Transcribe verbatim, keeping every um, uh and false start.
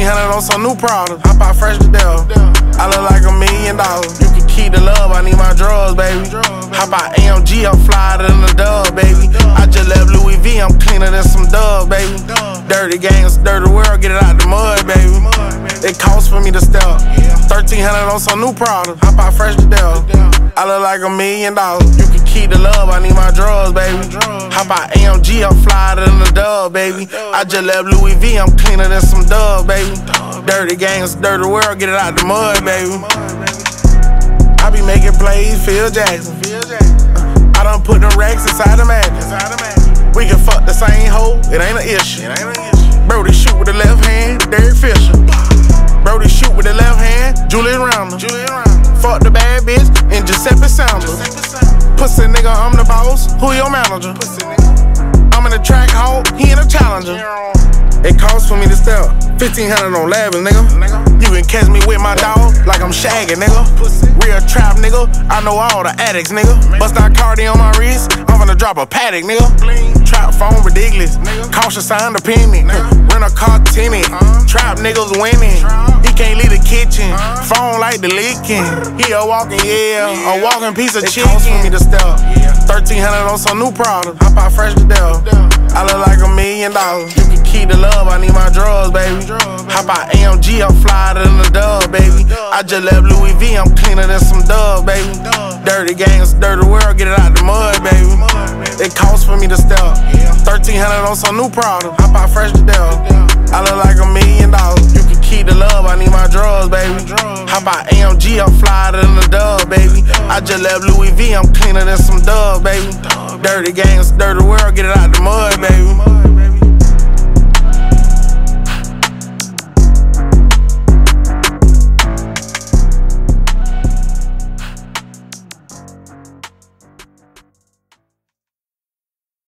thirteen hundred on some new products. Hop out fresh to death. I look like a million dollars. You can keep the love, I need my drugs, baby. Hop out A M G, I'm flyer than the dub, baby. I just left Louis V, I'm cleaner than some dub, baby. Dirty games, dirty world, get it out the mud, baby. It costs for me to step. thirteen hundred on some new products. Hop out fresh to death. I look like a million dollars. You can keep the love, I need my drugs, baby. Hop out A M G, I'm flyer than the dub, baby. I just left Louis V, I'm cleaner than some dub, baby. Dirty games, dirty world, get it out the mud, baby. I be making plays, Phil Jackson. I done put them racks inside the mattress. We can fuck the same hoe, it ain't an issue. Brody shoot with the left hand, Derek Fisher. Brody shoot with the left hand, Julius Randle. Fuck the bad bitch and Giuseppe Sanders. Pussy nigga, I'm the boss, who your manager? I'm in a track hole, he in a challenger. It costs for me to step, fifteen hundred on Lavish, nigga. You can catch me with my dog, like I'm Shaggy, nigga. Real trap, nigga, I know all the addicts, nigga. Bust out Cardi on my wrist, I'm gonna drop a paddock, nigga. Trap phone ridiculous, caution sign dependent. Rent a car tinted, trap niggas winning. He can't leave the kitchen, phone like the leaking. He a walking, yeah, a walking piece of chicken. It costs for me to step, thirteen hundred on some new products. Hop out fresh to death. I look like a million dollars. You can keep the love, I need my drugs, baby. Hop out A M G, I'm flyer than the dub, baby. I just left Louis V, I'm cleaner than some dub, baby. Dirty games, dirty world, get it out the mud, baby. It costs for me to step, thirteen hundred on some new products. Hop out fresh to death. I look like a million dollars. You can keep the love, I need my drugs, baby. Hop out A M G, I'm flyer than the dub, baby. I just left Louis V, I'm cleaner than some dub, baby. Dirty games, dirty world, get it out the mud, baby.